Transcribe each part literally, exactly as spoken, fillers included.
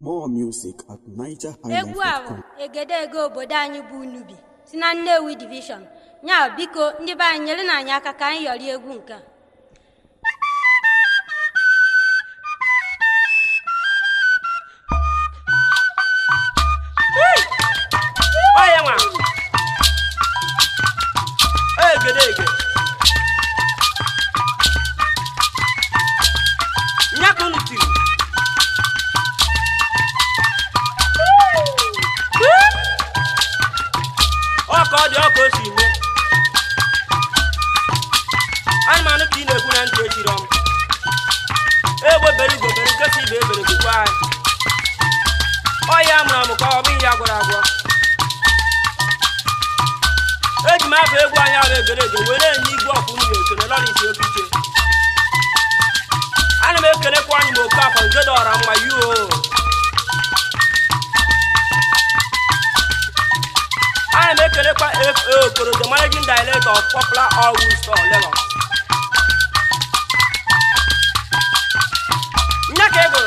More music at niger highlife dot com. Egwu egede ego obodo anyị bụ Unubi si na Nnewi Division. Nya biko ndị be anyị nyere na anyị aka ka anyị yọrọ egwu nke a. Oya nwa. Egede ege. Nyako nutiri. Ọkọ dị ọkọ si ime. Anụmanụ ka ị na-ekwu na ntị echiri ọm. Egbe bere igwe bere nke si ibe ebere gụkwa anyị. Ọya amụrụ amụ ka ọ bụ ihe agwọrọ agwọ. Eji m afọ egwu anyị ahụ egere ege were enye igwe ọkwụ unu ekele lọrọ isi okiche. Ana m ekelekwa anyị ma oke afọ nke dọọra mma yuo. I am a Kelepa F O, the managing director of Popular All Store Lagos. Nyakego.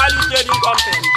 Value Trading Company